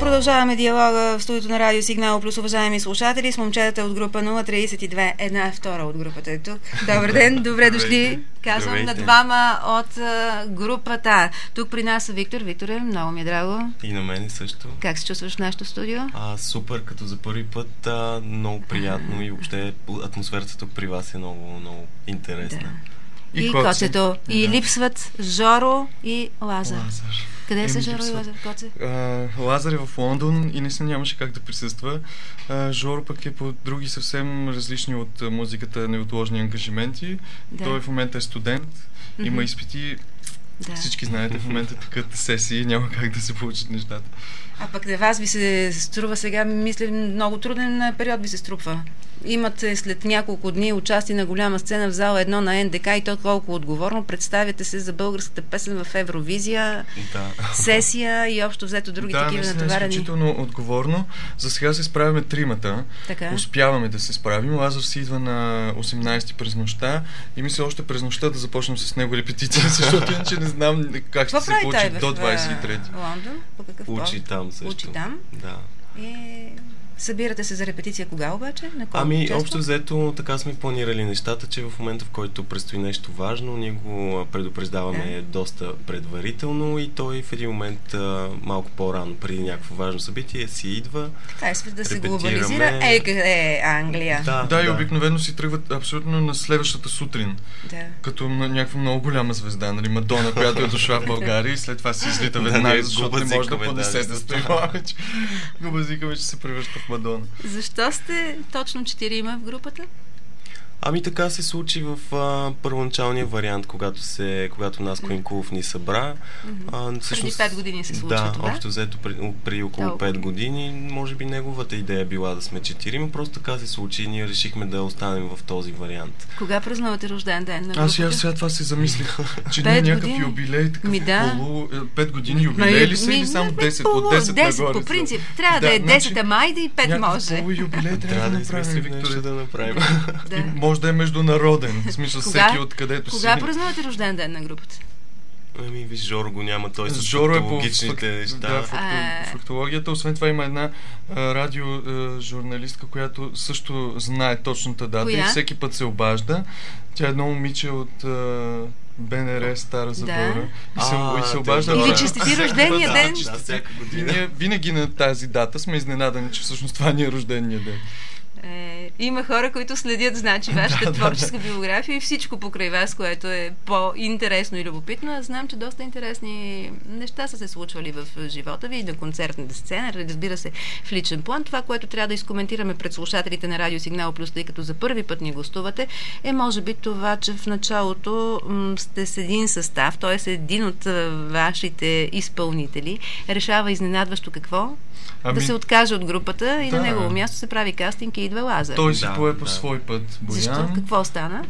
Продължаваме диалога в студиото на Радио Сигнал Плюс, уважаеми слушатели, с момчетата от група 032. Една втора от групата е тук. Добър ден, добре дошли. Казвам на двама от групата. Тук при нас е Виктор. Викторе, много ми е драго. И на мен също. Как се чувстваш в нашото студио? Супер, като за първи път, много приятно и въобще атмосферата тук при вас е много, много интересна. Да. И Коцето. И липсват Жоро и Лазар. Къде са Жоро и Лазар? Коце? Лазар е в Лондон и наистина нямаше как да присъства. Жоро пък е по други съвсем различни от музиката неотложни ангажименти. Да. Той в момента е студент, има изпити. Да. Всички знаете, в момента такът сесии, няма как да се получат нещата. А пък на вас ви се струва сега, мисля, много труден период ви се струпва. Имате след няколко дни участие на голяма сцена в зала 1 на НДК и то колко отговорно. Представяте се за българската песен в Евровизия, сесия и общо взето други такива натоварени. Да, изключително отговорно. За сега се справяме тримата. Така. Успяваме да се справим. Лазар си идва на 18 през нощта и мисля още през нощта да започнем с него репетиция, защото иначе не знам как ще се получи до 23. Лондон? По какъв повод? Учи там също. Учи там? Да. Събирате се за репетиция кога обаче? Общо взето така сме планирали нещата, че в момента, в който предстои нещо важно, ние го предупреждаваме доста предварително и той в един момент малко по-рано, преди някакво важно събитие, си идва. Така е, да се глобализира. Къде е Англия? Да, и обикновено си тръгват абсолютно на следващата сутрин. Да. Като на някаква много голяма звезда, нали, Мадона, която е дошла в България и след това си излита веднага, защото не може да понесе да стои повече. Губазика вече се превръща в Мадона. Защо сте точно 4 в групата? Така се случи в първоначалния вариант, когато Наско Инкулов ни събра. Преди 5 години се случи това? Да, общо взето преди около 5 години. Може би неговата идея била да сме 4, просто така се случи и ние решихме да останем в този вариант. Кога празнувате рожден ден на групата? Аз сега това се замислих, че не е някакъв юбилей, такъв полу... 5 години юбилей ли са или само 10? От 10 нагоре? По принцип. Трябва да е 10 майда и 5 може. Някакъв юбилей трябва да направим, Виктория. Да направим. Може да е международен, в смисъл всеки откъдето си. Кога празнувате рожден ден на групата? Виж, Жоро го няма, той с фактологичните неща. Да, фактологията. Освен това има една радиожурналистка, която също знае точната дата и всеки път се обажда. Тя е едно момиче от БНР Стара Загора и се обажда. Или честити рождения ден. Всяка година. И ние винаги на тази дата сме изненадани, че всъщност това ни е рождения ден. Има хора, които следят, значи, вашата творческа биография и всичко покрай вас, което е по-интересно и любопитно. Аз знам, че доста интересни неща са се случвали в живота ви и на концертната сцена, разбира се, в личен план. Това, което трябва да изкоментираме пред слушателите на Радио Сигнал Плюс, тъй като за първи път ни гостувате, е може би това, че в началото сте с един състав, т.е. един от вашите изпълнители решава изненадващо какво? Да се откаже от групата и на негово място се прави кастинг и идва Лазар. Той си пое по свой път, Боян. Защо? Какво стана?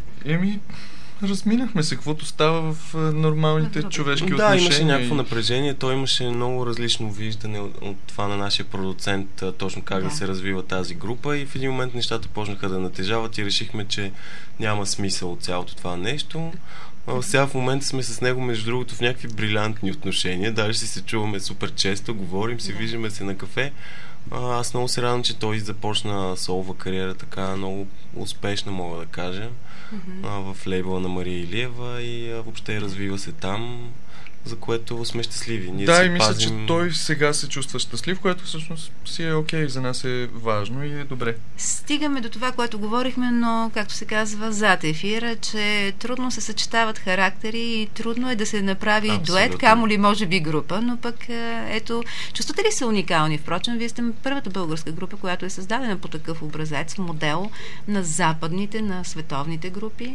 Разминахме се, каквото става в нормалните човешки отношения. Да, имаше някакво напрежение. Той имаше много различно виждане от това на нашия продуцент, точно как да се развива тази група и в един момент нещата почнаха да натежават и решихме, че няма смисъл от цялото това нещо. Сега в момента сме с него, между другото, в някакви брилянтни отношения. Даже си се чуваме супер често, говорим си, виждаме се на кафе. Аз много се радвам, че той започна солова кариера така много успешна, мога да кажа, в лейбъла на Мария Илиева и въобще развива се там, за което сме щастливи. Ние и мисля, че той сега се чувства щастлив, което всъщност си е окей, за нас е важно и е добре. Стигаме до това, което говорихме, но, както се казва, зад ефира, че трудно се съчетават характери и трудно е да се направи дует, камо ли може би група, но пък ето, чувствате ли са уникални? Впрочем, вие сте първата българска група, която е създадена по такъв образец, модел на западните, на световните групи.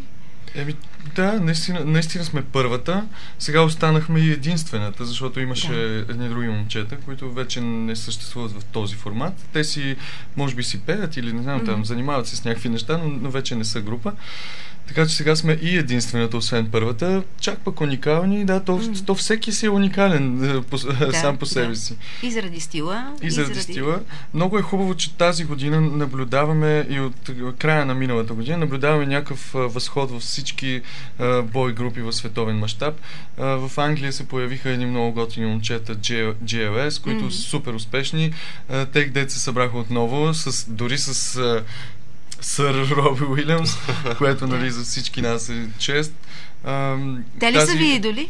Да, наистина сме първата. Сега останахме и единствената, защото имаше едни други момчета, които вече не съществуват в този формат. Те си, може би си пеят или не знам, там занимават се с някакви неща, но вече не са група. Така че сега сме и единствената, освен първата. Чак пък уникални, то всеки си е уникален сам по себе си. И заради стила. И заради стила. Много е хубаво, че тази година наблюдаваме и от края на миналата година наблюдаваме някакъв възход във всички всички бой групи в световен мащаб. В Англия се появиха едни много готини момчета GLS, които са супер успешни. Те където се събраха отново, дори с сър Роби Уилямс, което, нали, за всички нас е чест. Те ли са ви идоли?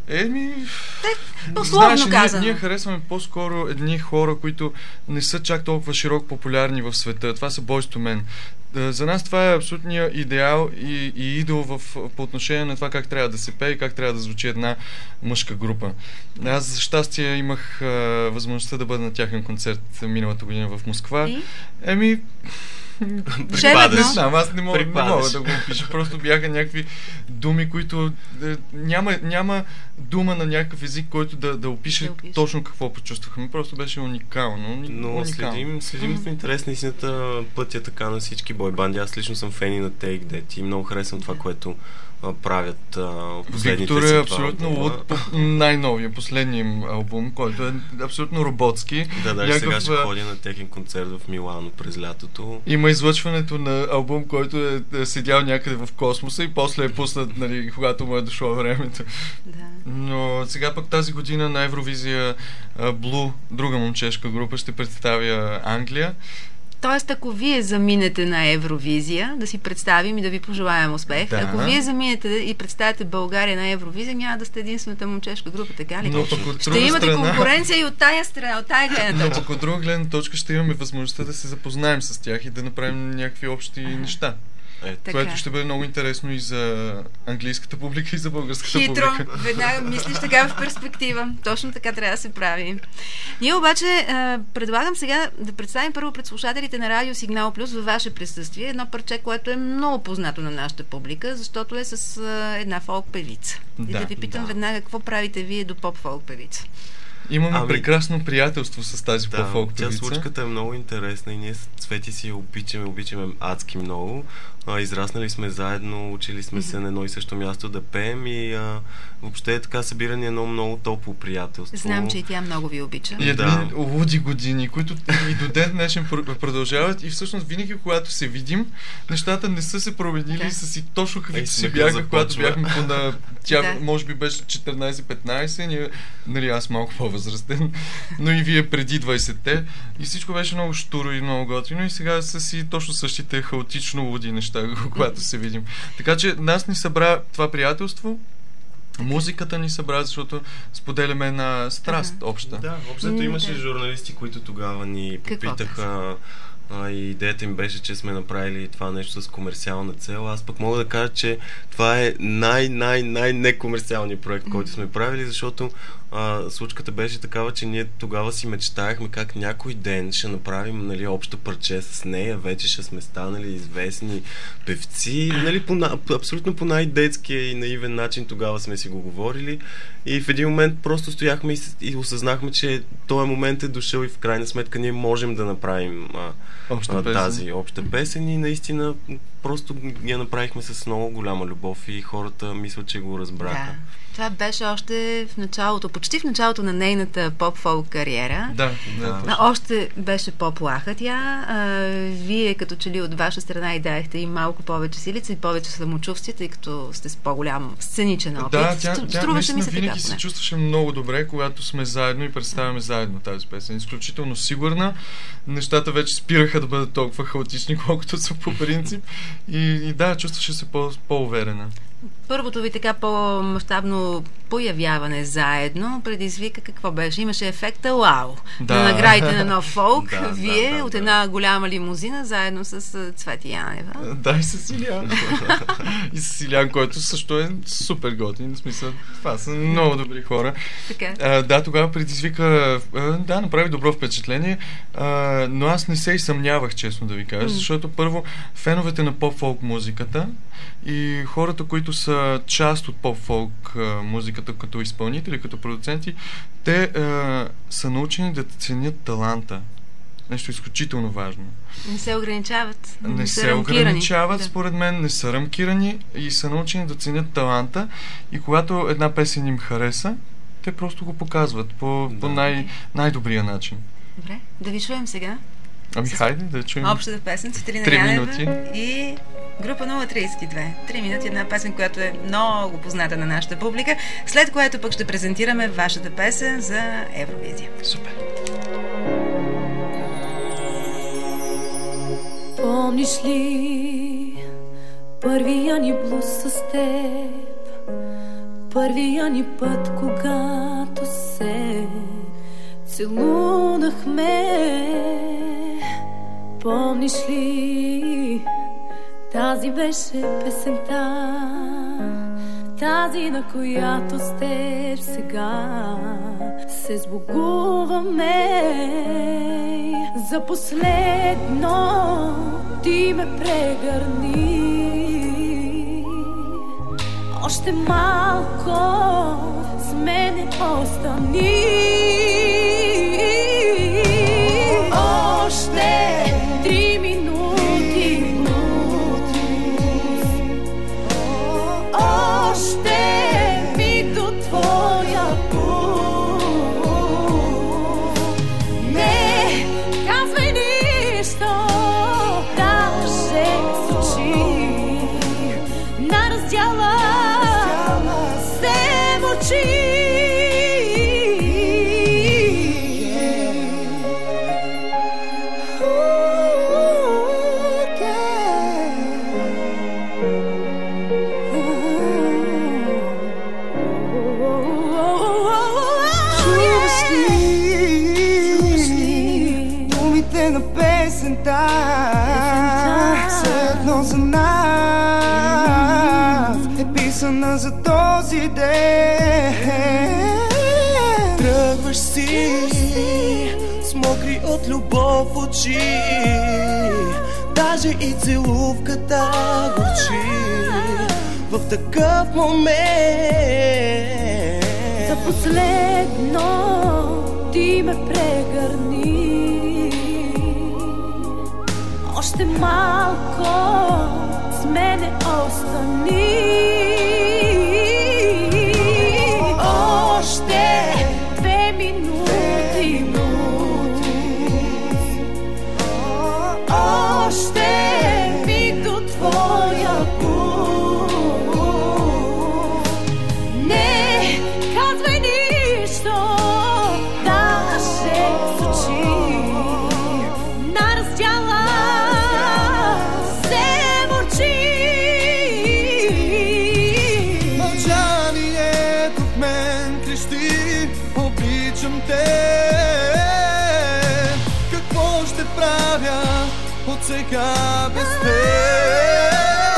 Условно казано. Ние харесваме по-скоро едни хора, които не са чак толкова широко популярни в света. Това са Boyz II Men. За нас това е абсолютният идеал и идол по отношение на това как трябва да се пее и как трябва да звучи една мъжка група. Аз за щастие имах възможността да бъда на тяхен концерт миналата година в Москва. Не знам, аз не мога да го опиша. Просто бяха някакви думи, които няма дума на някакъв език, който да опише точно какво почувствахме. Просто беше уникално. Но следим в интерес на истината пътя така на всички бойбанди. Аз лично съм фени на Take That и много харесвам това, което правят последните Виктор е абсолютно луд по най-новия, последния албум, който е абсолютно роботски. Да, сега ще ходя на техен концерт в Милано през лятото. Има излъчването на албум, който е седял някъде в космоса и после е пуснат, нали, когато му е дошло времето. Да. Но сега пък тази година на Евровизия Blue, друга момчешка група, ще представя Англия. Тоест, ако вие заминете на Евровизия, да си представим и да ви пожелаем успех, ако вие заминете и представите България на Евровизия, няма да сте единствената момчешка група, така ли? Но ще имате конкуренция и от тая страна, от тая гледна точка. Но пък от друга гледна точка ще имаме възможността да се запознаем с тях и да направим някакви общи неща. Което ще бъде много интересно и за английската публика, и за българската публика. Хитро, веднага мислиш така в перспектива. Точно така трябва да се прави. Ние обаче предлагам сега да представим първо пред слушателите на Радио Сигнал Плюс във ваше присъствие едно парче, което е много познато на нашата публика, защото е с една фолк певица. И да ви питам веднага, какво правите вие до поп-фолк певица? Имаме прекрасно приятелство с тази по-фолк певица. Тя случката е много интересна и ние с Цвети си обичаме адски много. Израснали сме заедно, учили сме се на едно и също място да пеем и въобще така събиране едно много топло приятелство. Знам, че и тя много ви обича. И луди години, които и до ден днешен продължават и всъщност винаги, когато се видим, нещата не са се променили, са си точно каквито си бяха, когато бяхме тя може би беше 14-15, нали, аз малко по-възрастен, но и вие преди 20-те и всичко беше много штуро и много готино и сега са си точно същите хаотично луди неща, когато се видим. Така че нас ни събра това приятелство, музиката ни събра, защото споделяме една страст обща. Да, общото имаше журналисти, които тогава ни попитаха и идеята им беше, че сме направили това нещо с комерциална цел. Аз пък мога да кажа, че това е най-некомерциалният проект, който сме правили, защото случката беше такава, че ние тогава си мечтаяхме как някой ден ще направим, нали, общо парче с нея, вече ще сме станали известни певци, нали, абсолютно по най-детския и наивен начин тогава сме си го говорили и в един момент просто стояхме и осъзнахме, че този момент е дошъл и в крайна сметка ние можем да направим тази обща песен и наистина просто я направихме с много голяма любов и хората мисля, че го разбраха. Да. Това беше още в началото, почти в началото на нейната поп-фолк кариера. Да. Още беше по-плаха тя. Вие като че ли от ваша страна и дадехте и малко повече силица и повече самочувствие, тъй като сте с по-голям сценичен опит. Да, тя наистина винаги се чувстваше много добре, когато сме заедно и представяме заедно тази песен. Изключително сигурна. Нещата вече спираха да бъдат толкова хаотични, колкото са по принцип. И да, чувстваше се по-уверена. Първото ви така по-мащабно появяване заедно предизвика какво беше? Имаше ефекта вау! На наградите на нов фолк, вие от една голяма лимузина заедно с Цвети Янева. Да, и с Илян. И с Илян, който също е супер готин. В смисъл, това са много добри хора. Да, тогава предизвика направи добро впечатление, но аз не се и съмнявах, честно да ви кажа, защото първо феновете на поп-фолк музиката и хората, които са част от поп-фолк музиката като изпълнители, като продуценти, те са научени да ценят таланта. Нещо изключително важно. Не се ограничават. Не се ограничават, според мен, не са рамкирани и са научени да ценят таланта и когато една песен им хареса, те просто го показват по най-добрия начин. Добре, да ви чуем сега. Хайде да чуем. Общата песен, Цветелина 3 Янева минути. И Група 032. 3 минути, една песен, която е много позната на нашата публика, след което пък ще презентираме вашата песен за Евровизия. Супер! Помниш ли първия ни блуз с теб, първия ни път, когато се целунахме? Помниш ли, тази беше песента, тази, на която с теб сега се сбогуваме. За последно ти ме прегърни, още малко с мене остани. Още 3 минути, още миг до твоя път. Не казвай нищо, даже с очи на раздяла се мълчи. Все едно за нас е писана за този ден. Тръгваш си с мокри от любов очи, даже и целувката горчи в такъв момент. За последно ти ме прегърни, още малко с мене остани. Още 2 минути, още миг до твоя път. Не казвай нищо, даже с очи на раздяла се мълчи. Мълчанието в мен крещи: обичам те. Какво ще правя от сега без теб?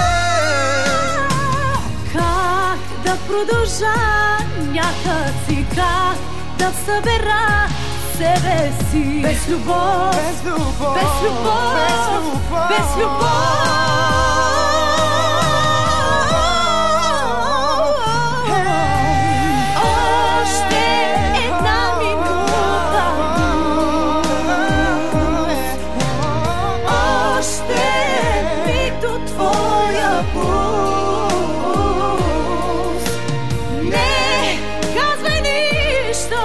Как да продължа някакси, как да събера себе си без любов, Без любов, без любов, без любов, без любов. Още една минута, още миг до твоя път. Не казвай нищо,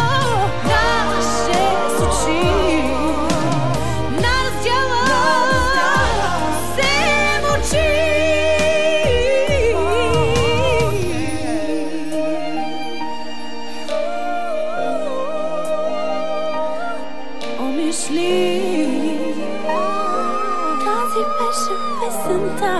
даже с очи на раздяла се мълчи. Помниш ли, тази беше песента.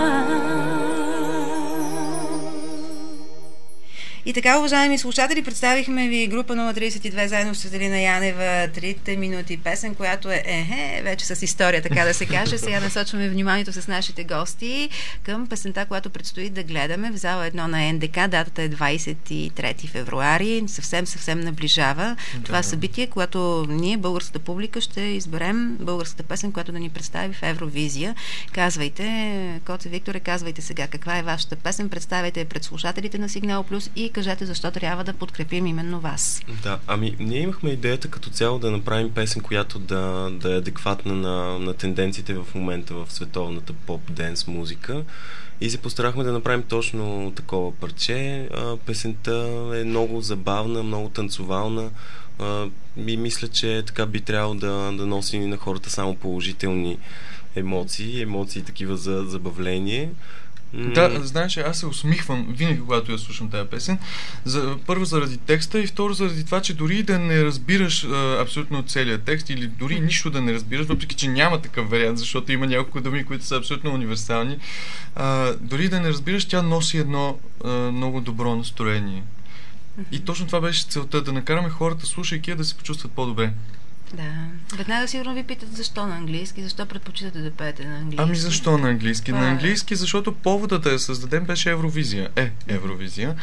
И така, уважаеми слушатели, представихме ви група 032 заедно с Светелина Янева, 3 минути песен, която е вече с история, така да се каже. Сега насочваме вниманието с нашите гости към песента, която предстои да гледаме в зала 1 на НДК. Датата е 23 февруари. Съвсем наближава това събитие, когато ние, българската публика, ще изберем българската песен, която да ни представи в Евровизия. Казвайте, Коце Викторе, казвайте сега каква е вашата песен, представяйте я пред слушателите на Сигнал Плюс и кажете защо трябва да подкрепим именно вас. Да, ние имахме идеята като цяло да направим песен, която да е адекватна на тенденциите в момента в световната поп-денс музика. И се постарахме да направим точно такова парче. Песента е много забавна, много танцовална. И мисля, че така би трябвало да носи на хората само положителни емоции такива за забавление. Да, знаеш, аз се усмихвам винаги, когато я слушам тази песен. Първо заради текста и второ заради това, че дори да не разбираш абсолютно целият текст или дори нищо да не разбираш, въпреки че няма такъв вариант, защото има няколко думи, които са абсолютно универсални, дори да не разбираш, тя носи едно много добро настроение. И точно това беше целта, да накараме хората, слушайки, да се почувстват по-добре. Да. Веднага сигурно ви питат защо на английски, защо предпочитате да пеете на английски. Ами защо на английски? На английски, защото поводът да я създадем беше Евровизия. Евровизия.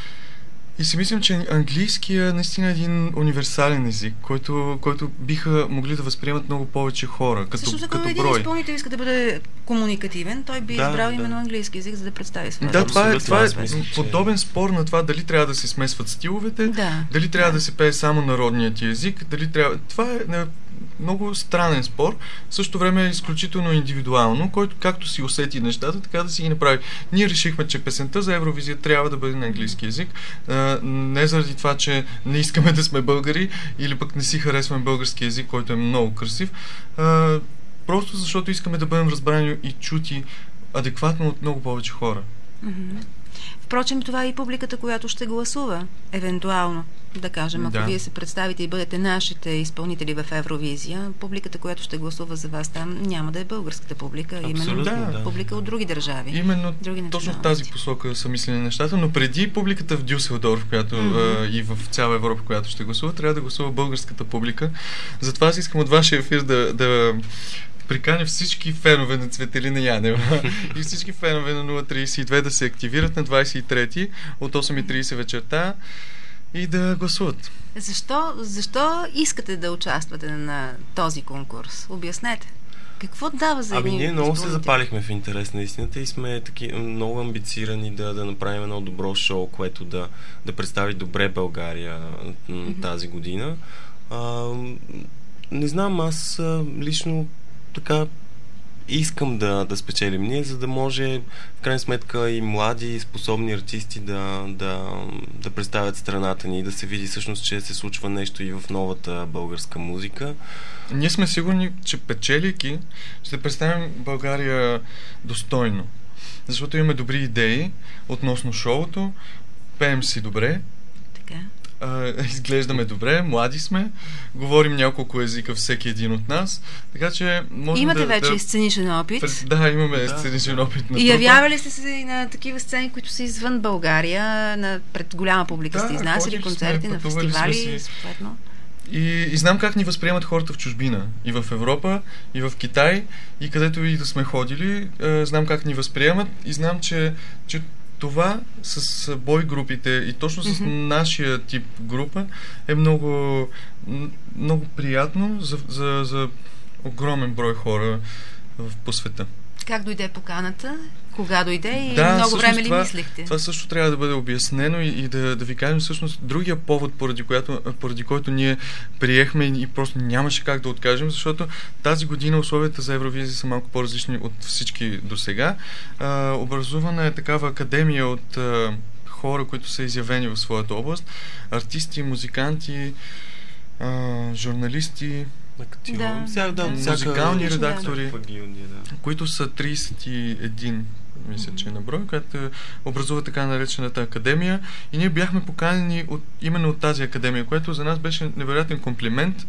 И си мислим, че английски е наистина един универсален език, който биха могли да възприемат много повече хора, като брой. Един изпълнител иска да бъде комуникативен, той би избрал именно английски език, за да представи своята. Да, това е подобен спор на това дали трябва да се смесват стиловете, дали трябва да се пее само народният ти език, дали трябва... Това е много странен спор, в същото време е изключително индивидуално, който както си усети нещата, така да си ги направи. Ние решихме, че песента за Евровизия трябва да бъде на английски език, не заради това, че не искаме да сме българи или пък не си харесваме български език, който е много красив, просто защото искаме да бъдем разбрани и чути адекватно от много повече хора. Впрочем, това е и публиката, която ще гласува, евентуално. Да кажем, ако вие се представите и бъдете нашите изпълнители в Евровизия, публиката, която ще гласува за вас там, няма да е българската публика, именно публика от други държави. Именно точно в тази посока са мислени нещата, но преди публиката в Дюселдорф, която и в цяла Европа, която ще гласува, трябва да гласува българската публика. Затова аз искам от вашия ефир да приканя всички фенове на Цветелина Янева и всички фенове на 032 да се активират на 23 от 8:30 вечерта и да гласуват. Защо искате да участвате на този конкурс? Обяснете. Какво дава за един ние много се запалихме в интерес на истината и сме много амбицирани да направим едно добро шоу, което да представи добре България тази година. Не знам, аз лично така искам да спечелим ние, за да може в крайна сметка и млади и способни артисти да представят страната ни и да се види всъщност, че се случва нещо и в новата българска музика. Ние сме сигурни, че печелики ще представим България достойно, защото имаме добри идеи относно шоуто, пеем си добре, изглеждаме добре, млади сме, говорим няколко езика всеки един от нас, така че можем имате вече сценичен опит. Имаме сценичен опит. И явявали сте се и на такива сцени, които са извън България, пред голяма публика сте изнасяли концерти, на фестивали, съответно. И знам как ни възприемат хората в чужбина. И в Европа, и в Китай, и където и да сме ходили, знам как ни възприемат и знам, че това с бой групите и точно с нашия тип група е много, много приятно за огромен брой хора по света. Как дойде поканата? Кога дойде и много време ли мислихте? Това също трябва да бъде обяснено и да ви кажем всъщност другия повод, поради който ние приехме и просто нямаше как да откажем, защото тази година условията за Евровизия са малко по-различни от всички досега. Образувана е такава академия от хора, които са изявени в своята област. Артисти, музиканти, журналисти, музикални редактори, които са 31, мисля, че на брой, която образува така наречената академия. И ние бяхме поканени именно от тази академия, което за нас беше невероятен комплимент.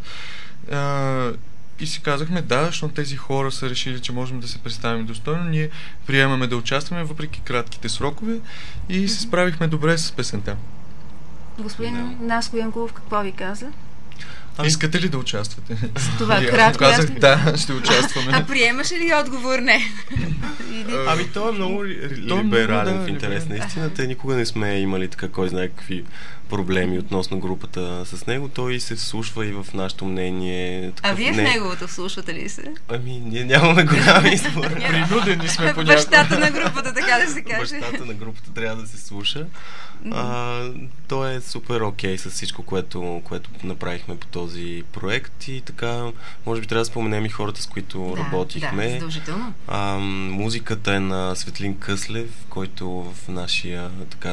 И си казахме, защото тези хора са решили, че можем да се представим достойно. Ние приемаме да участваме, въпреки кратките срокове, и се справихме добре с песента. Господин Наско Янкулов, какво ви каза? Искате ли да участвате? С това кратко казах, да, ще участваме. А приемаше ли отговор? Не. То е много либерален в интерес на истината. Никога не сме имали така, кой знае какви проблеми относно групата с него. Той се вслушва и в нашето мнение. А вие в неговото вслушвате ли се? Ние нямаме голям избор. Принудени сме понякога. Бащата на групата, така да се каже. Бащата на групата трябва да се слуша. Той е супер окей с всичко, което направихме по този проект и така, може би трябва да споменем и хората, с които работихме. Да, задължително. Музиката е на Светлин Къслев, който в нашия така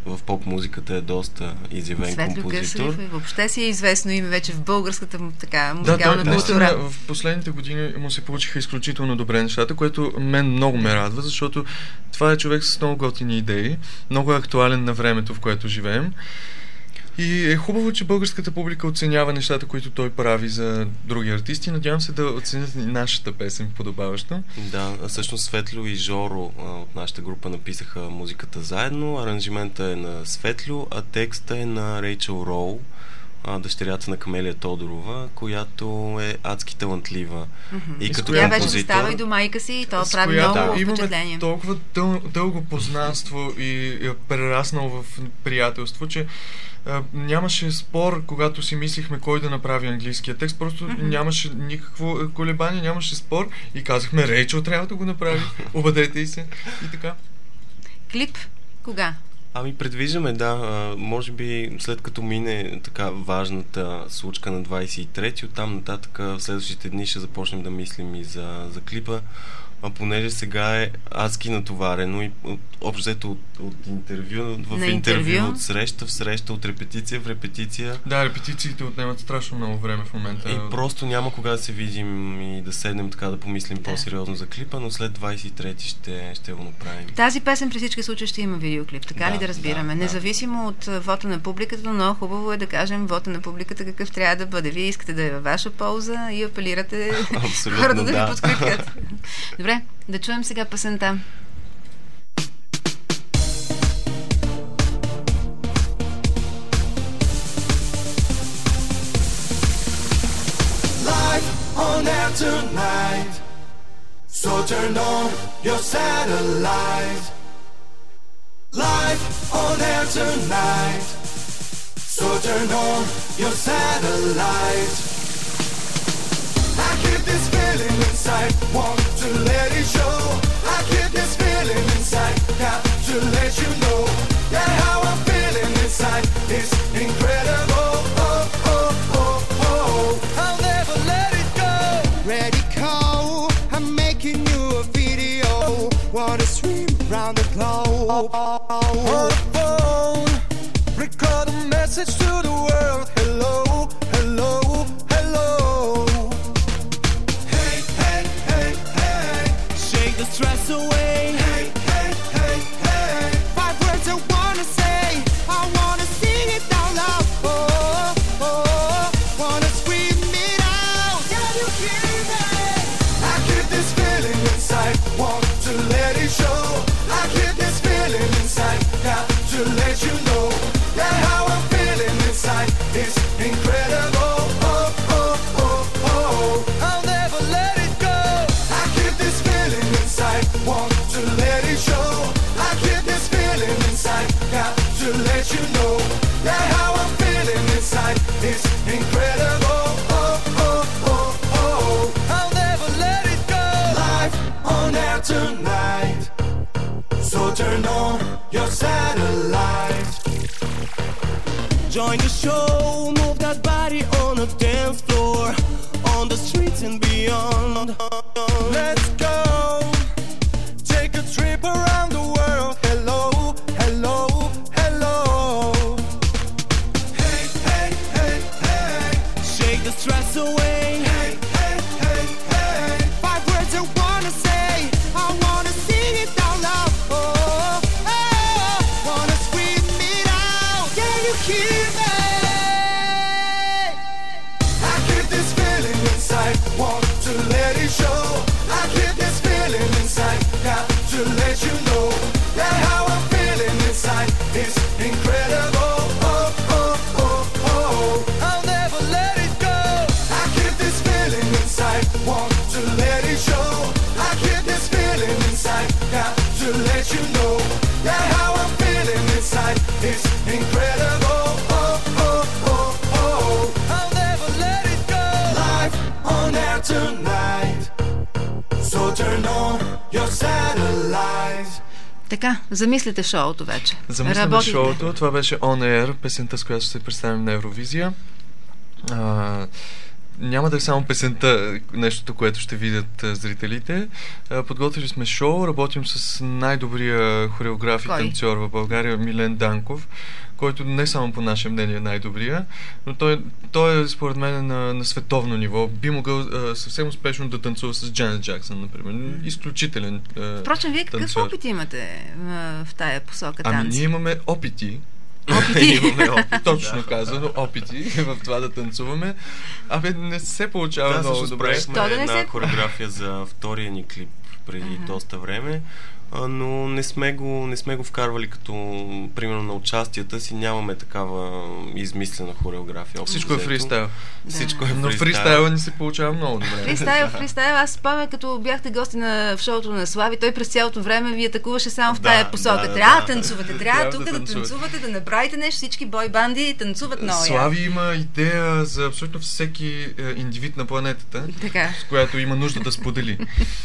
в поп-музиката е доста изявен Светло композитор. Кършалев въобще си е известно име вече в българската така музикална култура. наистина, в последните години му се получиха изключително добре нещата, което мен много ме радва, защото това е човек с много готини идеи, много е актуален на времето, в което живеем. И е хубаво, че българската публика оценява нещата, които той прави за други артисти. Надявам се да оценят и нашата песен подобаващо. Да, всъщност Светло и Жоро от нашата група написаха музиката заедно. Аранжимента е на Светло, а текста е на Рейчел Роу, дъщерята на Камелия Тодорова, която е адски талантлива. И като тя композитор... вече става и до майка си и то прави много впечатление. Имаме толкова дълго познанство и прераснал в приятелство, че нямаше спор, когато си мислихме кой да направи английския текст, просто нямаше никакво колебание, нямаше спор и казахме, Рейчел трябва да го направи, обадете и се и така. Клип? Кога? Ами предвиждаме, да, може би след като мине така важната случка на 23-ти, оттам нататък в следващите дни ще започнем да мислим и за клипа. Понеже сега е адски натоварено и общо взето от интервю в интервю, от среща в среща, от репетиция в репетиция. Да, репетициите отнемат страшно много време в момента. И просто няма кога да се видим и да седнем така да помислим по-сериозно за клипа, но след 23-ти ще го направим. Тази песен при всички случаи ще има видеоклип, така ли да разбираме? Независимо от вота на публиката, но хубаво е да кажем вота на публиката какъв трябва да бъде. Вие искате да е във ваша полза и апелирате хората да ви подкрепят. Добре, да чуем сега песента. Live on air tonight, so turn on your satellite. Live on air tonight, so turn on your satellite. I keep this feeling inside, want to let it show. I keep this feeling inside, got to let you know. Yeah, how I'm feeling inside is incredible. Oh, oh, oh, oh. I'll never let it go. Ready, go. I'm making you a video. Wanna swim round the globe. On the phone, record a message to the world. Hello, hello, hello. Stress away. Hey, hey, hey, hey. 5 words I wanna say. I wanna sing it out loud. Oh, oh, wanna scream it out. Can you hear me? I keep this feeling inside. Want to let it show. I keep this feeling inside. Got to let you know. Yeah, how I'm feeling inside is incredible. Oh, oh, oh, oh. I'll never let it go. I keep this feeling inside, want to let it show. I keep this feeling inside, got to let you know. Yeah, how I'm feeling inside is incredible. Oh, oh, oh, oh. I'll never let it go. Live on air tonight, so turn on your satellite. Join the show, move that body on the dance floor, on the streets and beyond. Let's go. Take a trip around the world. Hello, hello, hello. Hey, hey, hey, hey. Shake the stress away. Hey, hey, hey, hey. 5 words I wanna say. I wanna sing it out loud. Oh, oh, wanna scream it out. Can you hear me? I keep this feeling inside. Want to let it show. I keep this feeling inside. Got to let you know. Yeah, how I'm feeling inside is incredible. Oh, oh, oh, oh. I'll never let it go. I keep this feeling inside. Want to let it show. I keep this feeling inside. Got to let you know. Yeah, how I'm feeling inside is incredible. Oh, oh, oh, oh. I'll never let it go. Live on air tonight, so turn on your satellite. Така, замислите шоуто вече. Замисляме шоуто. Това беше On Air, песента, с която ще се представим на Евровизия. няма да е само песента, нещото, което ще видят зрителите. Подготвили сме шоу, работим с най-добрия хореограф и танцор в България, Милен Данков, който не само по наше мнение е най-добрия, но той е според мен на световно ниво. Би могъл съвсем успешно да танцува с Джанет Джаксън, например. Изключителен Впрочем, вие какъв опит имате в тая посока танци? Ние имаме опити. Имаме опит, точно казано, опити в това да танцуваме. Не се получава много добре. Да, една хореография за втория ни клип преди доста време, но не сме го вкарвали като, примерно, на участията си, нямаме такава измислена хореография. Всичко е фристайл. Всичко е фристайл. Но фристайла ни се получава много добре. Фристайл. Аз спомня, като бяхте гости в шоуто на Слави, той през цялото време ви атакуваше само в тая посока. Трябва да танцувате, трябва тук да танцувате, да направите нещо. Всички бойбанди танцуват много. Слави има идея за абсолютно всеки индивид на планетата, с която има нужда да сподели.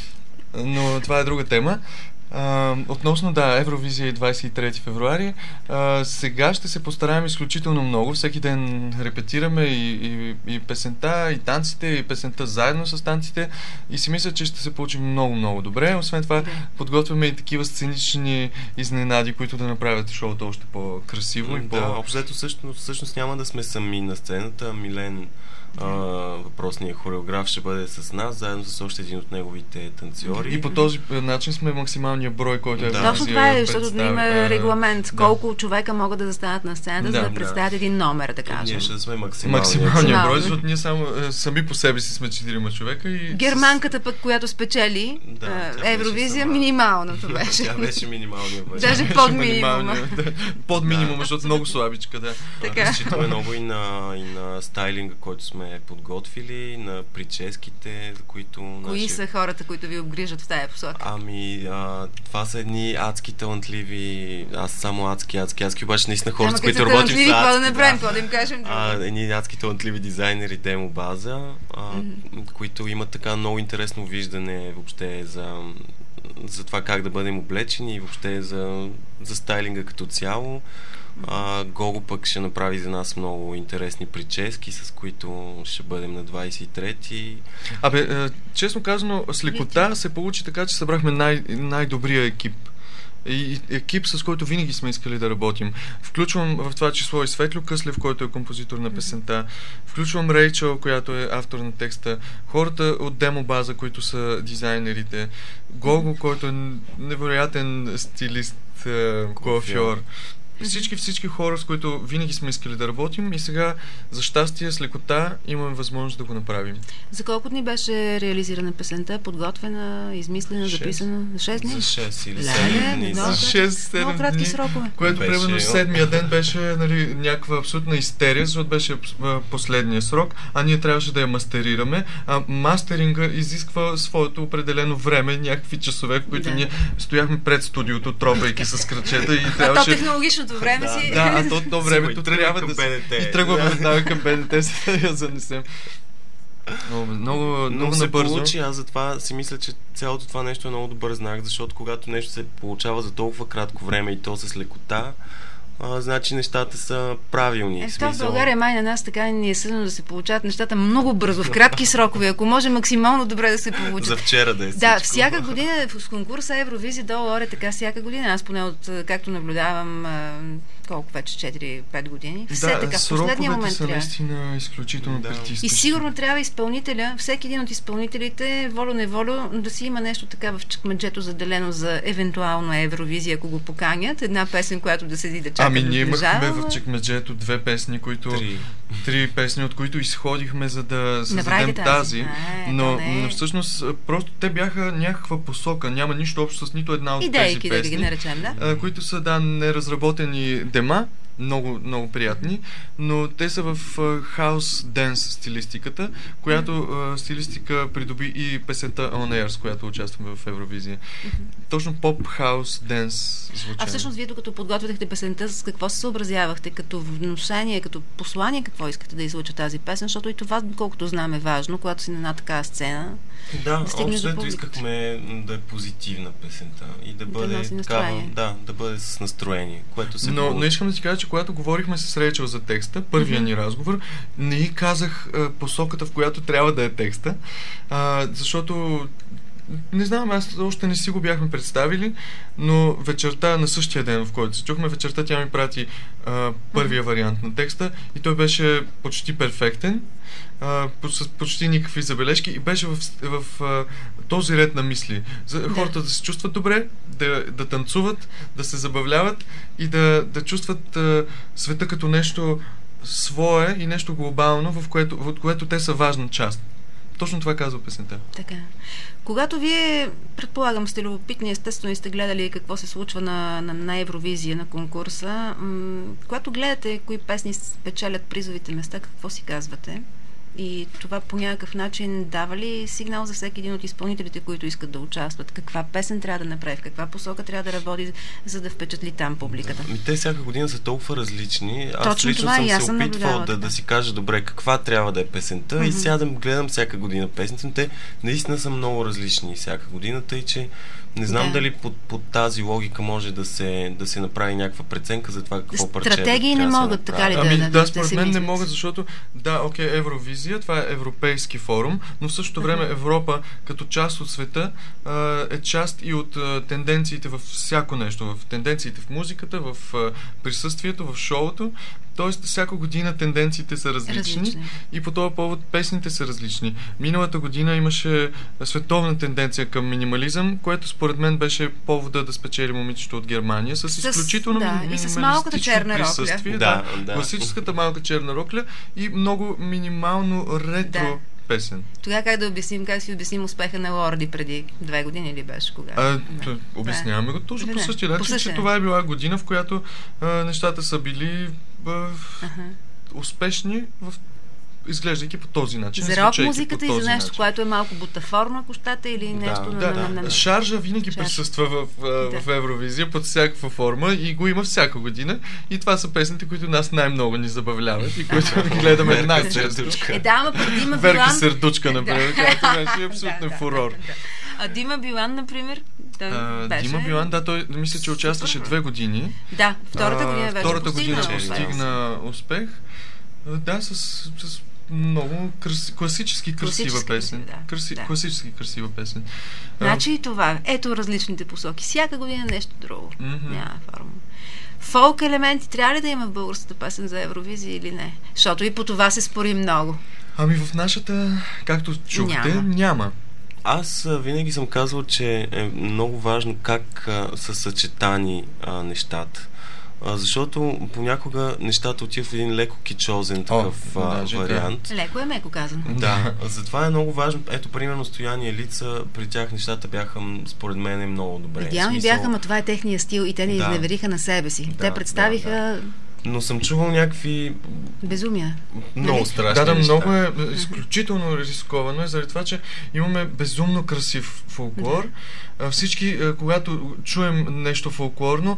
Но това е друга тема. Относно, Евровизия и 23 февруари. Сега ще се постараем изключително много. Всеки ден репетираме и песента, и танците, и песента заедно с танците. И си мисля, че ще се получи много, много добре. Освен това, подготвяме и такива сценични изненади, които да направят шоуто още по-красиво и общо всъщност няма да сме сами на сцената. Милен, въпросният хореограф, ще бъде с нас, заедно с още един от неговите танцори. И по този начин сме максималния брой, който е Точно това е, защото има регламент. Колко човека могат да застанат на сцената, за да представят един номер, да кажем. Ние ще сме максималния брой, защото ние сами по себе си сме 4 човека. И германката пък, която спечели Евровизия, минималното беше. Тя беше минималния брой. Даже под минимума. Под минимума, защото много слабичка, да. Разчитаме много и на стайлинга, който сме подготвили, на прическите, за които... Кои са хората, които ви обгрижат в тая посока? Това са едни адски талантливи, аз само адски, обаче наистина хората, с които работим са адски. Да направим, какво да им кажем? Едни адски талантливи дизайнери, демо база, които имат така много интересно виждане въобще за това как да бъдем облечени и въобще за стайлинга като цяло. Гого пък ще направи за нас много интересни прически, с които ще бъдем на 23-ти. Честно казано, с лекота се получи така, че събрахме най-добрия екип. И екип, с който винаги сме искали да работим. Включвам в това число и Светлю Къслев, който е композитор на песента. Включвам Рейчел, която е автор на текста. Хората от Демо База, които са дизайнерите. Гого, който е невероятен стилист, коафьор. Всички хора, с които винаги сме искали да работим, и сега, за щастие, с лекота имаме възможност да го направим. За колко дни беше реализирана песента? Подготвена, измислена, записана? 6 дни? За 6 или 7 дни. За 6-7 много кратки срокове. Което примерно 7-я ден беше някаква абсолютна истерия, защото беше последния срок, а ние трябваше да я мастерираме. Мастеринга изисква своето определено време, някакви часове, в които ние стояхме пред студиото, тробайки с кръчета и трябваше... технологичното време си... то времето трябва да се... И тръгваме веднага към БНТ, за да я занесем. Много се набързо. Получи, аз затова си мисля, че цялото това нещо е много добър знак, защото когато нещо се получава за толкова кратко време и то с лекота, значи нещата са правилни. В България май на нас така ни е съдно да се получават нещата много бързо, в кратки срокове, ако може максимално добре да се получат. За вчера да е всичко. Да, всяка година в конкурса Евровизия долу-горе така всяка година. Аз поне от както наблюдавам колко вече 4-5 години. Все така, в последния момент са наистина изключително притискащи. И сигурно трябва изпълнителя, всеки един от изпълнителите, воло-неволо, да си има нещо така в чекмеджето заделено за евентуално Евровизия, ако го поканят. Една песен, която да седи да чака. Ние имахме в чекмеджето 2 песни, които... 3 песни, от които изходихме, за да създадем тази. Но всъщност просто те бяха някаква посока. Няма нищо общо с нито една от тези песни. Да ги наречем, които са неразработени дема, много, много приятни, но те са в хаус денс стилистиката, която стилистика придоби и песента On Air, с която участваме в Евровизия. Точно поп хаус денс звучание. А всъщност вие, докато подготвяхте песента, с какво се съобразявахте? Като внушение, като послание, какво искате да излуча тази песен? Защото и това, колкото знам, е важно, когато си на една такава сцена. Да, общо искахме да е позитивна песента и да бъде такава, да бъде с настроение, което се но искам да ти кажа, че че когато говорихме с Рейчел за текста, първия ни разговор, не й казах посоката, в която трябва да е текста, защото не знам, аз още не си го бяхме представили, но вечерта, на същия ден, в който се чухме, вечерта тя ми прати първия вариант на текста и той беше почти перфектен, с почти никакви забележки и беше в този ред на мисли. За хората да се чувстват добре, да танцуват, да се забавляват и да чувстват света като нещо свое и нещо глобално, от което те са важна част. Точно това казва песента. Така. Когато вие, предполагам, сте любопитни, естествено и сте гледали какво се случва на Евровизия, на конкурса, когато гледате кои песни печелят призовите места, какво си казвате? И това по някакъв начин дава ли сигнал за всеки един от изпълнителите, които искат да участват? Каква песен трябва да направи? В каква посока трябва да работи, за да впечатли там публиката? Те всяка година са толкова различни. Аз точно лично това съм се опитвал да си кажа добре каква трябва да е песента и сядам, гледам всяка година песните, но те наистина са много различни всяка година, тъй че не знам дали под тази логика може да се направи някаква преценка за това какво парче. Стратегии не могат, така ли да според мен не могат, защото Евровизия, това е европейски форум, но в същото време Европа като част от света е част и от тенденциите във всяко нещо, в тенденциите в музиката, в присъствието, в шоуто. Тоест, всяка година тенденциите са различни и по този повод песните са различни. Миналата година имаше световна тенденция към минимализъм, което според мен беше повода да спечели момичето от Германия с изключително минималистично присъствие. Класическата малка черна рокля и много минимално ретро песен. Тогава как си обясним успеха на Лорди преди 2 години или беше кога? Обясняваме го точно по същия начин, че това е била година, в която нещата са били успешни, изглеждайки по този начин. За рок музиката и за нещо, което е малко бутафорно, ако щате, или нещо Шаржа винаги присъства в Евровизия под всякаква форма и го има всяка година. И това са песните, които нас най-много ни забавляват и които гледаме най-често. Верка Сердучка, например, която беше абсолютно фурор. А Дима Билан, например? Дима Билан, той мисля, че участваше 2 години. Да, втората година постигна успех. Да, с много класически красива песен. Класически красива песен. Значи и това. Ето различните посоки. Всяка година нещо друго. Няма форма. Фолк елементи трябва ли да има в българската песен за Евровизия или не? Защото и по това се спори много. В нашата, както чухте, няма. Аз винаги съм казвал, че е много важно как са съчетани нещата. Защото понякога нещата отиват в един леко кичозен такъв вариант. Леко е меко казано. Да, затова е много важно. Ето, примерно, Стоян и Елица, при тях нещата бяха, според мен, много добре. Идеални бяха, но това е техния стил и те не изневериха на себе си. Те представиха... Но съм чувал някакви... безумия. Много страшни неща. Много е изключително рисковано, заради това, че имаме безумно красив фолклор. Всички, когато чуем нещо фолклорно,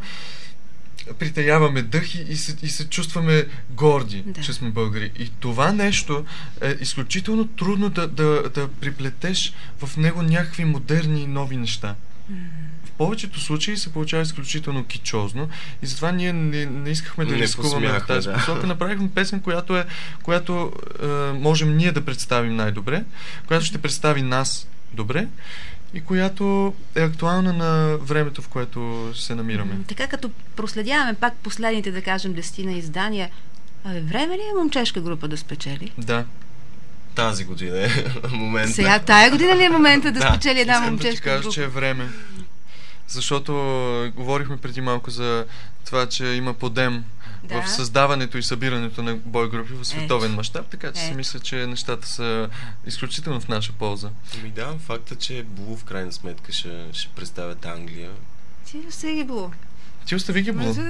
притаяваме дъх и се чувстваме горди, че сме българи. И това нещо е изключително трудно да приплетеш в него някакви модерни и нови неща. В повечето случаи се получава изключително кичозно и затова ние не искахме да рискуваме в тази посока. Направихме песен, която можем ние да представим най-добре, която ще представи нас добре и която е актуална на времето, в което се намираме. Така като проследяваме пак последните, да кажем, 10 издания, време ли е момчешка група да спечели? Да. Тази година е момента. Сега тая година ли е момента да спечели една момчешка група? Да кажа, че е време. Защото говорихме преди малко за това, че има подем в създаването и събирането на бойгрупи в световен мащаб, така че си мисля, че нещата са изключително в наша полза. Факта, че Було в крайна сметка ще представят Англия. Ти остави Було. Ти остави ги Було.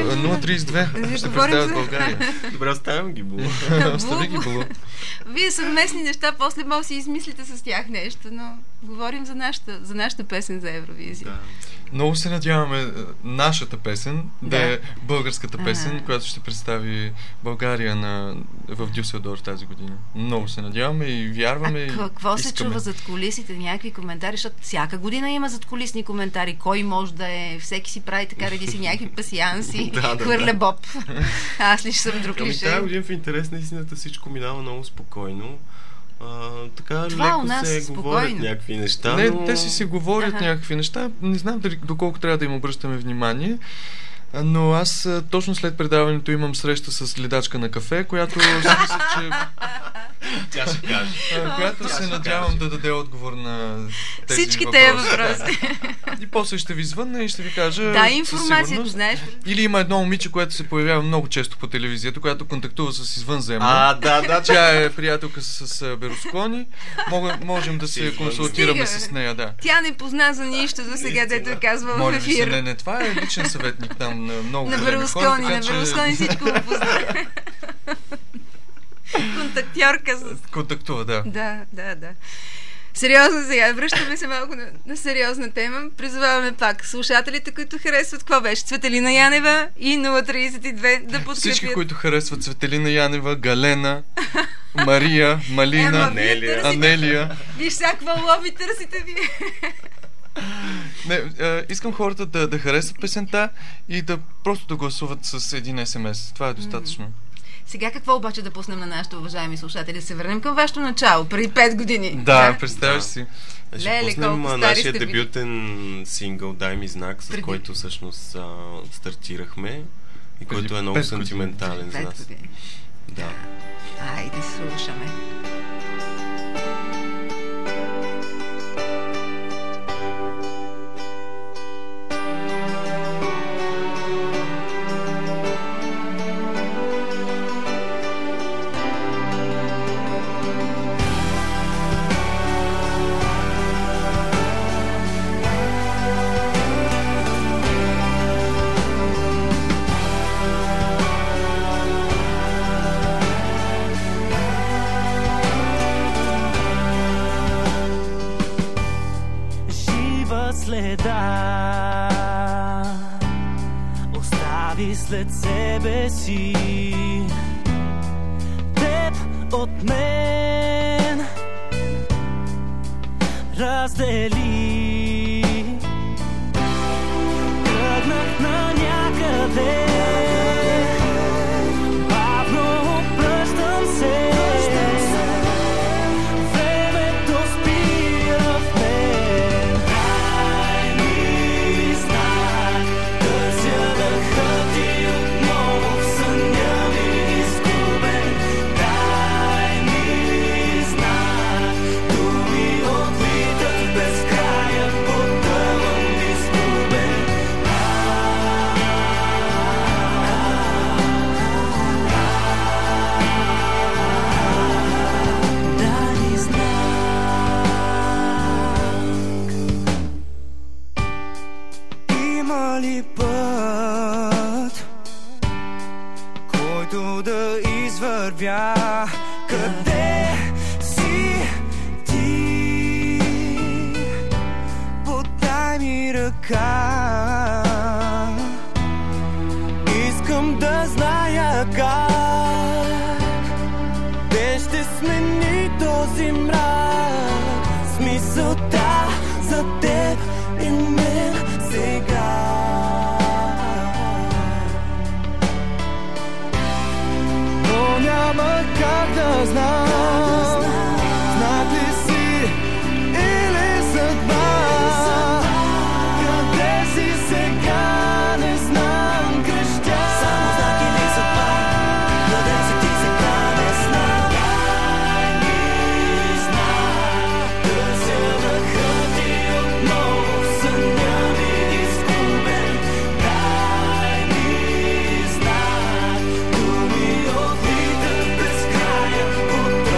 032 ще представят България. Добре, оставям ги Було. Остави ги Було. Вие съвместни неща, после може си измислите с тях нещо, но говорим за нашата песен за Евровизия. Много се надяваме нашата песен да е българската песен, която ще представи България в Дюселдорф тази година. Много се надяваме и вярваме. Какво се чува зад кулисите? Някакви коментари, защото всяка година има зад кулисни коментари. Кой може да е? Всеки си прави така води си някакви пасианси, Да. хвърля боб. Аз ли ще съм друг Ами лише? тази година в интерес на истината всичко минава много спокойно. Така Това у леко нас се спокойно. говорят някакви неща, Не, но... те си говорят някакви неща. Не знам доколко трябва да им обръщаме внимание. Но аз точно след предаването имам среща с гледачка на кафе, която си мисля, че... Тя ще каже. която се надявам да даде отговор на тези Всички тези въпроси. въпроси. И после ще ви звънне и ще ви кажа... Да, със информацията, сигурност. знаеш. Или има едно момиче, което се появява много често по телевизията, която контактува с извънземно. Да. Тя е приятелка с Берускони. Можем да се консултираме Стига, с нея, да. Тя не позна за нищо за сега, дето е казва в Моля ви се, ефир. не, това е личен съветник там на много На големи Берлускони, хора, на така че Берлускони всичко го позна. Контактьорка с... контактува, да. Да. Сериозно сега, връщаме се малко на сериозна тема. Призоваваме пак слушателите, които харесват, какво беше? Цветелина Янева и 032 да подкрепят. Всички, които харесват Цветелина Янева, Галена, Мария, Малина, Анелия. Виж всякаква лоби търсите вие. Не, искам хората да харесват песента и да просто да гласуват с един СМС. Това е достатъчно. Сега какво обаче да пуснем на нашите уважаеми слушатели? Да се върнем към вашето начало, преди 5 години. Да, представяш си. Ще Леле, пуснем колко стари нашия сте били. дебютен сингъл "Дай ми знак", с който всъщност стартирахме и който е много 5 години. сантиментален за 5 нас. години. Да. Айде, слушаме. Жива следа остави след себе си теб от мен раздели. Тръгнах на някъде, бавно обръщам се. Времето спира в мен. Дай ми знак, търся дъха ти отново в съня ми изгубен. Дай ми знак, думи отлитат в безкрая, потъвам изгубен. Дай ми знак. Има ли път, който да извървя? Къде си ти? Подай ми ръка. Искам да зная как те ще смени този мрак. Смисълта за теб и мен сега. Но няма как да знам, знак ли си или съдба. Къде си сега, не знам, крещя. Само знак или съдба, къде си ти сега, не знам. Дай ми знак, търся дъха ти отново в съня ми изгубен. Дай ми знак, думи отлитат в безкрая, потъвам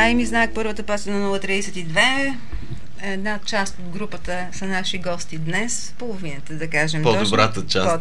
Дай ми знак, първата пасия на 032. Една част от групата са наши гости днес. Половината, да кажем. По-добрата част.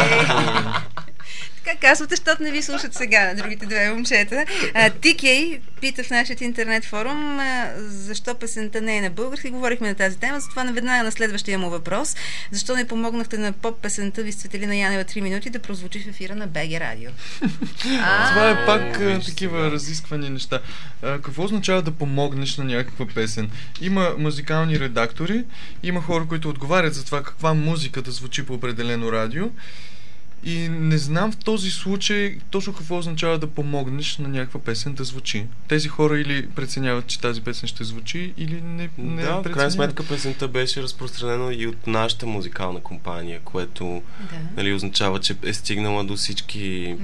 Така казвате, защото не ви слушат сега на другите две момчета. Тикей пита в нашия интернет форум защо песента не е на български. Говорихме на тази тема, затова наведнага на следващия му въпрос. Защо не помогнахте на поп песента ви с Цветелина Янева 3 минути да прозвучи в ефира на БГ Радио? Това е пак такива разисквани неща. Какво означава да помогнеш на някаква песен? Има музикални редактори, има хора, които отговарят за това каква музика да звучи по определено радио. И не знам в този случай точно какво означава да помогнеш на някаква песен да звучи. Тези хора или преценяват, че тази песен ще звучи, или не преценяват. В крайна сметка песента беше разпространена и от нашата музикална компания, което означава, че е стигнала до всички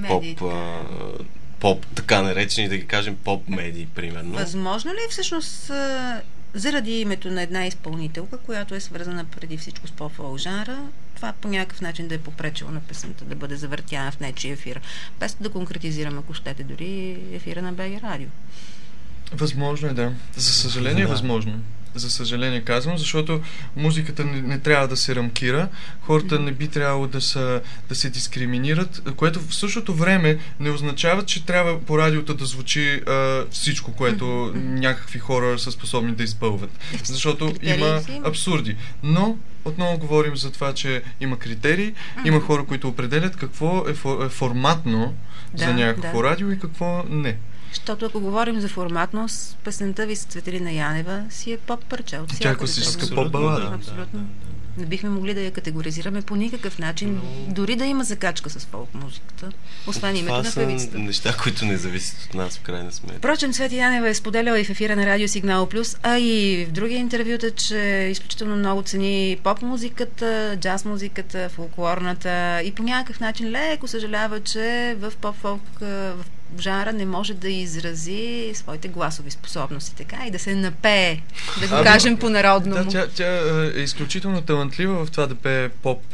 поп, така наречени, да ги кажем, поп медии, примерно. Възможно ли всъщност заради името на една изпълнителка, която е свързана преди всичко с поп-фолк жанра, това по някакъв начин да е попречило на песента да бъде завъртяна в нечия ефир? Без да конкретизираме, ако щете, дори ефира на БГ Радио. Възможно е, да. За съжаление е възможно. За съжаление казвам, защото музиката не трябва да се рамкира, хората не би трябвало да се дискриминират, което в същото време не означава, че трябва по радиото да звучи всичко, което някакви хора са способни да изпълват. Защото има абсурди. Но отново говорим за това, че има критерии, има хора, които определят какво е форматно за някакво радио и какво не. Защото ако говорим за форматност, песента ви с Цветелина Янева си е поп парче. Тя е класическа поп-балада. Абсолютно. Не бихме могли да я категоризираме по никакъв начин, дори да има закачка с фолк музиката, освен името на певицата. Това са неща, които не зависят от нас, в крайна сметка. Впрочем, Цвети Янева е споделяла и в ефира на Радио Сигнал Плюс, а и в други интервюта, че изключително много цени поп-музиката, джаз-музиката, фолклорната и по някакъв начин леко съжалява, че в поп-фолк в жанра не може да изрази своите гласови способности, така, и да се напее, да го кажем по-народному. Тя е изключително талантлива в това да пее поп,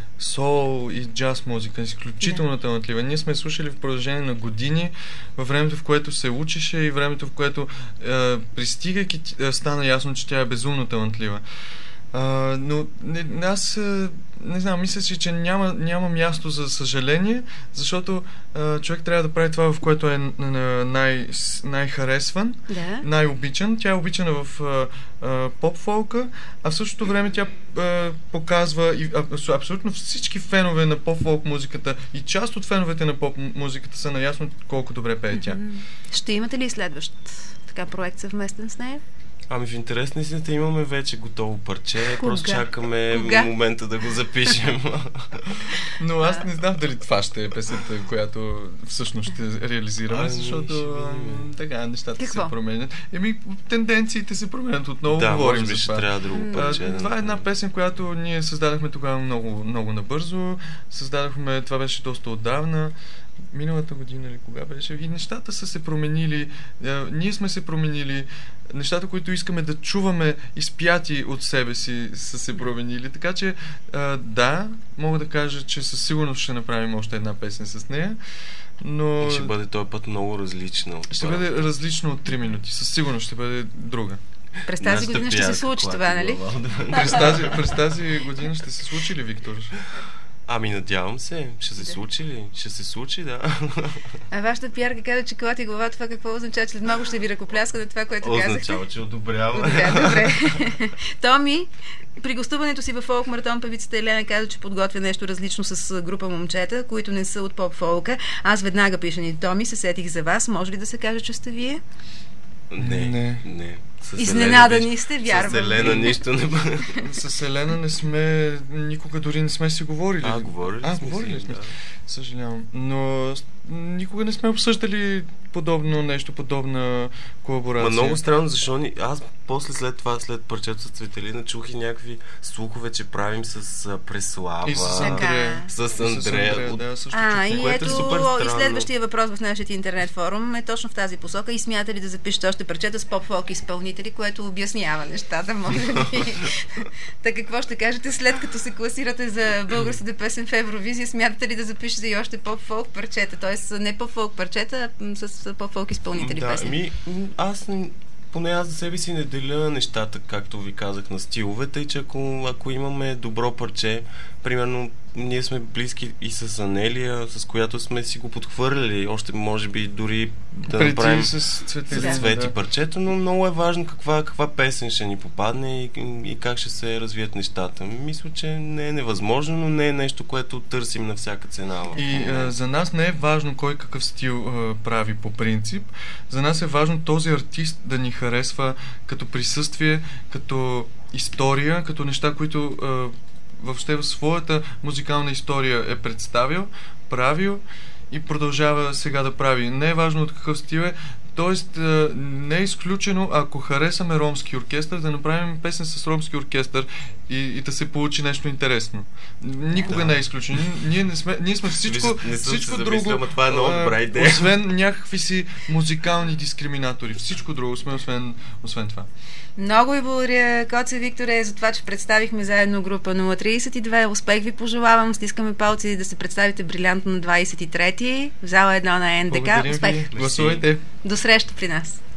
сол и джаз музика. Изключително талантлива. Ние сме слушали в продължение на години, във времето, в което се учеше и времето, в което пристигайки стана ясно, че тя е безумно талантлива. Но аз не знам, мисля си, че няма място за съжаление, защото човек трябва да прави това, в което е най-харесван, най-обичан. Тя е обичана в поп-фолка, а в същото време тя показва и абсолютно всички фенове на поп-фолк музиката и част от феновете на поп-музиката са наясно колко добре пее тя. Ще имате ли следващ проект съвместен с нея? В интерес на истината имаме вече готово парче, просто чакаме момента да го запишем. Но аз не знам дали това ще е песента, която всъщност ще реализираме, защото така нещата се променят. Тенденциите се променят отново. Да, може би ще трябва друго парче. Това е една песен, която ние създадахме тогава много, много набързо. Това беше доста отдавна. Миналата година или кога беше. И нещата са се променили. Ние сме се променили. Нещата, които искаме да чуваме изпяти от себе си, са се променили. Така че, да, мога да кажа, че със сигурност ще направим още една песен с нея. Но... ще бъде този път много различна. Ще бъде различно от 3 минути. Със сигурност ще бъде друга. През тази година ще се случи това, нали? През тази година ще се случи ли, Виктор? Надявам се. Ще се случи ли? Ще се случи, да. А вашата пиарка каза, че колати глава, това какво означава? След малко ще ви ръкопляска на това, което казахте. Означава, че одобрява. Добре. Томи, при гостуването си във фолк маратон певицата Елена каза, че подготвя нещо различно с група момчета, които не са от поп-фолка. Аз веднага пиша ни Томи, се сетих за вас. Може ли да се каже, че сте вие? Не. Изненадани сте, вярвам. С Елена нищо не бъде. С Елена не сме, никога дори не сме си говорили. Говорили сме. Да. Съжалявам. Но никога не сме обсъждали подобно нещо, подобна колаборация. Много странно, защо аз после след парчето с Цветелина чух и някакви слухове, че правим с Преслава. И с Андрея. С Андрея. Да, също и ето и следващия въпрос в нашия интернет форум е точно в тази посока. И смятате ли да запишете още парчета с поп-фолк изпълнители? изпълнители, което обяснява нещата, може би. Така какво ще кажете, след като се класирате за българската песен в Евровизия, смятате ли да запишете и още поп-фолк парчета? Тоест не поп-фолк парчета, а с поп-фолк изпълнители песни? Аз поне аз за себе си не деля нещата, както ви казах, на стиловете, и че ако имаме добро парче, примерно ние сме близки и с Анелия, с която сме си го подхвърляли, още може би дори да направим с Цвети парчето, но много е важно каква песен ще ни попадне и как ще се развият нещата. Мисля, че не е невъзможно, но не е нещо, което търсим на всяка цена. И за нас не е важно кой какъв стил прави по принцип. За нас е важно този артист да ни харесва като присъствие, като история, като неща, които въобще в своята музикална история е представил, правил и продължава сега да прави. Не е важно от какъв стил е, т.е. не е изключено, ако харесаме ромски оркестър, да направим песен с ромски оркестър и да се получи нещо интересно. Никога не е изключено. Ние сме всичко друго, това е много добра идея. Освен някакви си музикални дискриминатори. Всичко друго сме, освен това. Много ви благодаря, Коце Викторе, за това, че представихме заедно група 032. Успех ви пожелавам. Стискаме палци да се представите брилянтно на 23-ти в зала 1 на НДК. Благодарим Успех! Ви. Гласувайте! До среща при нас!